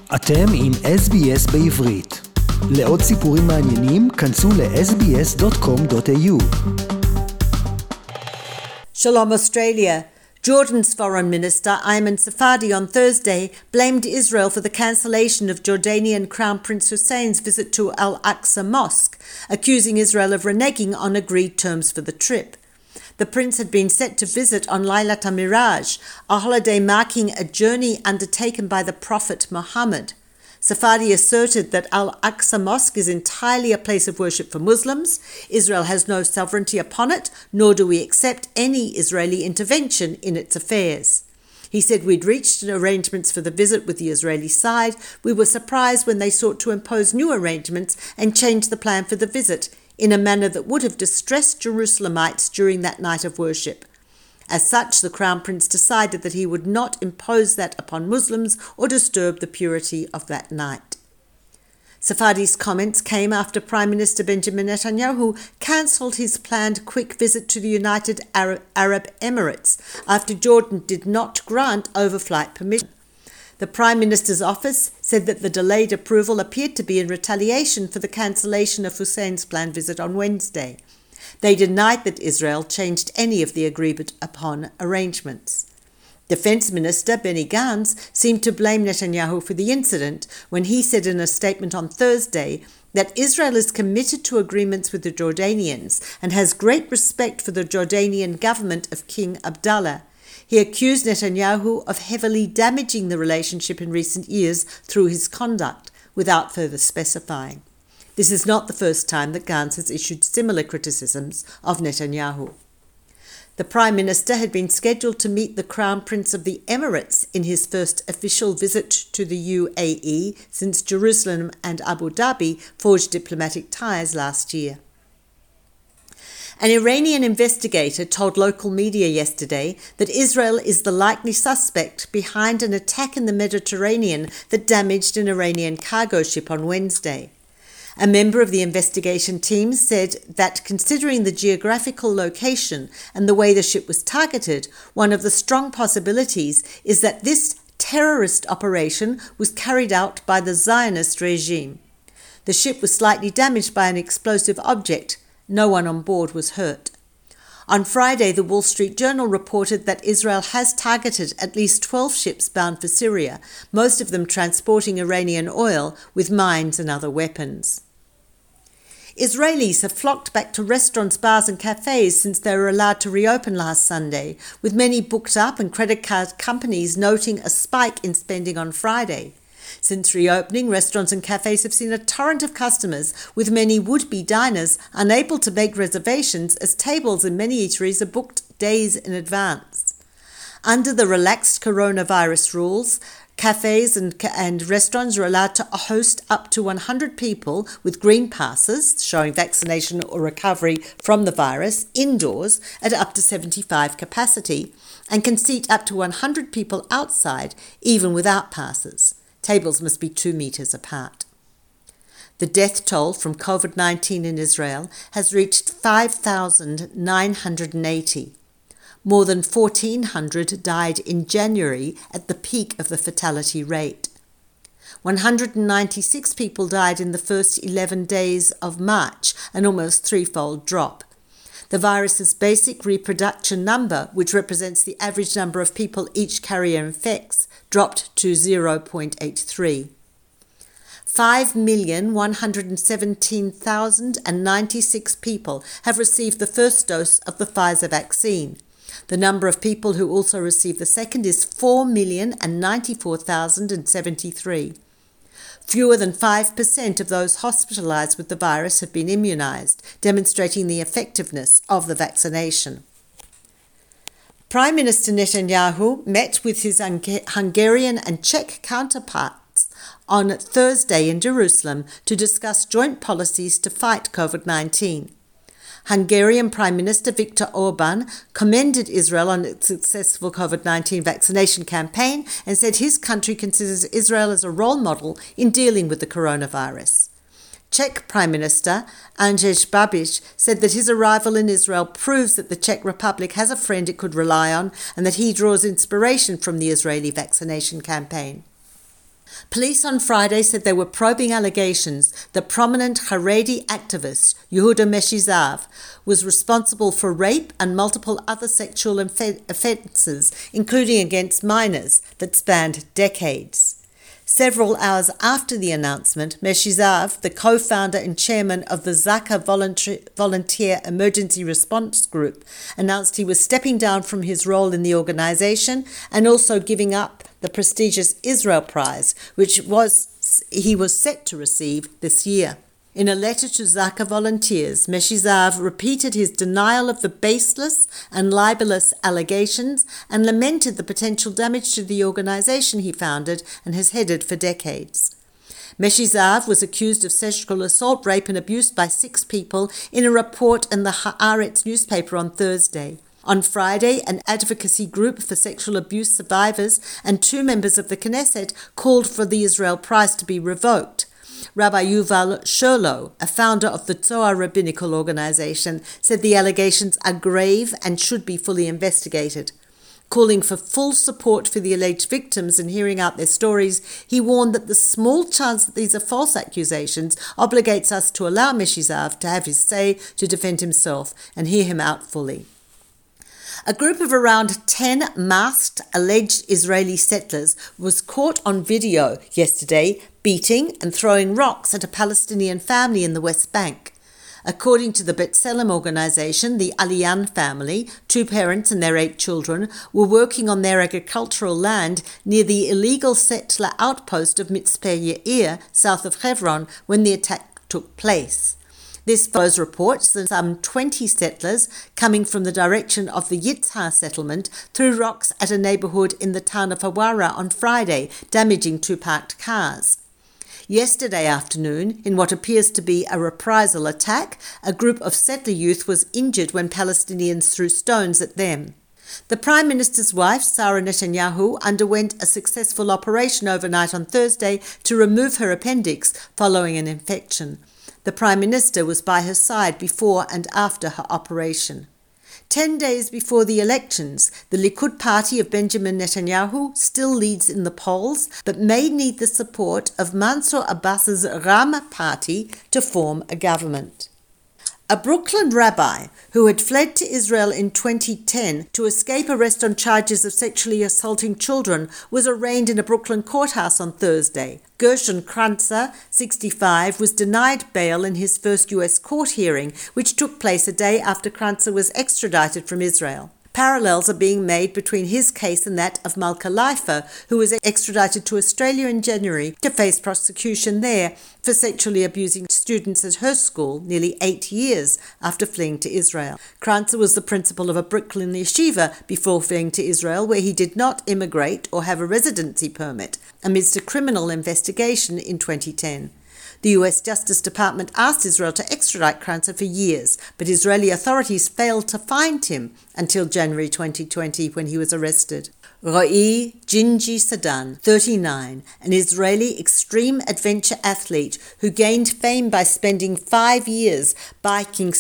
אתם עם SBS בעברית. לעוד סיפורים מעניינים, כנסו ל-sbs.com.au. Shalom Australia. Jordan's Foreign Minister Ayman Safadi on Thursday blamed Israel for the cancellation of Jordanian Crown Prince Hussein's visit to Al-Aqsa Mosque, accusing Israel of reneging on agreed terms for the trip. The prince had been set to visit on Laylat al-Miraj, a holiday marking a journey undertaken by the Prophet Muhammad. Safadi asserted that Al-Aqsa Mosque is entirely a place of worship for Muslims. Israel has no sovereignty upon it, nor do we accept any Israeli intervention in its affairs. He said we'd reached arrangements for the visit with the Israeli side. We were surprised when they sought to impose new arrangements and change the plan for the visit in a manner that would have distressed Jerusalemites during that night of worship. As such, the Crown Prince decided that he would not impose that upon Muslims or disturb the purity of that night. Safadi's comments came after Prime Minister Benjamin Netanyahu cancelled his planned quick visit to the United Arab Emirates after Jordan did not grant overflight permission. The Prime Minister's office said that the delayed approval appeared to be in retaliation for the cancellation of Hussein's planned visit on Wednesday. They denied that Israel changed any of the agreed upon arrangements. Defense Minister Benny Gantz seemed to blame Netanyahu for the incident when he said in a statement on Thursday that Israel is committed to agreements with the Jordanians and has great respect for the Jordanian government of King Abdullah. He accused Netanyahu of heavily damaging the relationship in recent years through his conduct, without further specifying. This is not the first time that Gantz has issued similar criticisms of Netanyahu. The Prime Minister had been scheduled to meet the Crown Prince of the Emirates in his first official visit to the UAE since Jerusalem and Abu Dhabi forged diplomatic ties last year. An Iranian investigator told local media yesterday that Israel is the likely suspect behind an attack in the Mediterranean that damaged an Iranian cargo ship on Wednesday. A member of the investigation team said that considering the geographical location and the way the ship was targeted, one of the strong possibilities is that this terrorist operation was carried out by the Zionist regime. The ship was slightly damaged by an explosive object. No one on board was hurt. On Friday, the Wall Street Journal reported that Israel has targeted at least 12 ships bound for Syria, most of them transporting Iranian oil with mines and other weapons. Israelis have flocked back to restaurants, bars and cafes since they were allowed to reopen last Sunday, with many booked up and credit card companies noting a spike in spending on Friday. Since reopening, restaurants and cafes have seen a torrent of customers, with many would-be diners unable to make reservations as tables in many eateries are booked days in advance. Under the relaxed coronavirus rules, cafes and restaurants are allowed to host up to 100 people with green passes showing vaccination or recovery from the virus indoors at up to 75 capacity and can seat up to 100 people outside even without passes. Tables must be 2 meters apart. The death toll from COVID-19 in Israel has reached 5,980. More than 1,400 died in January at the peak of the fatality rate. 196 people died in the first 11 days of March, an almost threefold drop. The virus's basic reproduction number, which represents the average number of people each carrier infects, dropped to 0.83. 5,117,096 people have received the first dose of the Pfizer vaccine. The number of people who also received the second is 4,094,073. Fewer than 5% of those hospitalized with the virus have been immunized, demonstrating the effectiveness of the vaccination. Prime Minister Netanyahu met with his Hungarian and Czech counterparts on Thursday in Jerusalem to discuss joint policies to fight COVID-19. Hungarian Prime Minister Viktor Orban commended Israel on its successful COVID-19 vaccination campaign and said his country considers Israel as a role model in dealing with the coronavirus. Czech Prime Minister Andrzej Babiš said that his arrival in Israel proves that the Czech Republic has a friend it could rely on and that he draws inspiration from the Israeli vaccination campaign. Police on Friday said they were probing allegations that prominent Haredi activist Yehuda Meshizav was responsible for rape and multiple other sexual offences, including against minors, that spanned decades. Several hours after the announcement, Meshizav, the co-founder and chairman of the Zaka Volunteer Emergency Response Group, announced he was stepping down from his role in the organization and also giving up the prestigious Israel Prize, which he was set to receive this year. In a letter to Zaka volunteers, Meshizav repeated his denial of the baseless and libelous allegations and lamented the potential damage to the organization he founded and has headed for decades. Meshizav was accused of sexual assault, rape and abuse by 6 people in a report in the Haaretz newspaper on Thursday. On Friday, an advocacy group for sexual abuse survivors and 2 members of the Knesset called for the Israel Prize to be revoked. Rabbi Yuval Sherlow, a founder of the Zohar Rabbinical Organization, said the allegations are grave and should be fully investigated. Calling for full support for the alleged victims and hearing out their stories, he warned that the small chance that these are false accusations obligates us to allow Meshizav to have his say to defend himself and hear him out fully. A group of around 10 masked alleged Israeli settlers was caught on video yesterday beating and throwing rocks at a Palestinian family in the West Bank. According to the B'Tselem organization, the Aliyan family, 2 parents and their 8 children, were working on their agricultural land near the illegal settler outpost of Mitzpeh Yair, south of Hebron, when the attack took place. This follows reports that some 20 settlers coming from the direction of the Yitzhar settlement threw rocks at a neighborhood in the town of Hawara on Friday, damaging 2 parked cars. Yesterday afternoon, in what appears to be a reprisal attack, a group of settler youth was injured when Palestinians threw stones at them. The Prime Minister's wife, Sarah Netanyahu, underwent a successful operation overnight on Thursday to remove her appendix following an infection. The Prime Minister was by her side before and after her operation. 10 days before the elections, the Likud party of Benjamin Netanyahu still leads in the polls, but may need the support of Mansour Abbas's Ram party to form a government. A Brooklyn rabbi who had fled to Israel in 2010 to escape arrest on charges of sexually assaulting children was arraigned in a Brooklyn courthouse on Thursday. Gershon Kranzer, 65, was denied bail in his first U.S. court hearing, which took place a day after Kranzer was extradited from Israel. Parallels are being made between his case and that of Malka Leifer, who was extradited to Australia in January to face prosecution there for sexually abusing students at her school nearly 8 years after fleeing to Israel. Kranzer was the principal of a Brooklyn yeshiva before fleeing to Israel, where he did not immigrate or have a residency permit, amidst a criminal investigation in 2010. The U.S. Justice Department asked Israel to extradite Kranzer for years, but Israeli authorities failed to find him until January 2020 when he was arrested. Ro'i Gingi Sadan, 39, an Israeli extreme adventure athlete who gained fame by spending 5 years biking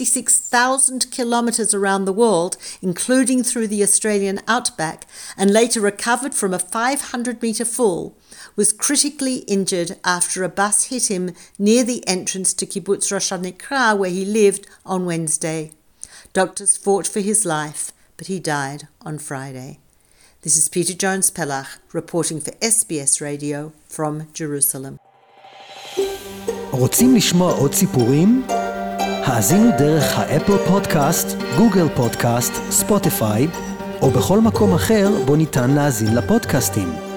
66,000 kilometers around the world, including through the Australian outback, and later recovered from a 500-meter fall, was critically injured after a bus hit him near the entrance to Kibbutz Rosh HaNikra, where he lived, on Wednesday. Doctors fought for his life, but he died on Friday. This is Peter Jones-Pellach reporting for SBS Radio from Jerusalem. רוצים לשמוע עוד סיפורים? האזינו דרך האפל פודקאסט, גוגל פודקאסט, ספוטיפיי, או בכל מקום אחר בו ניתן להאזין לפודקאסטים.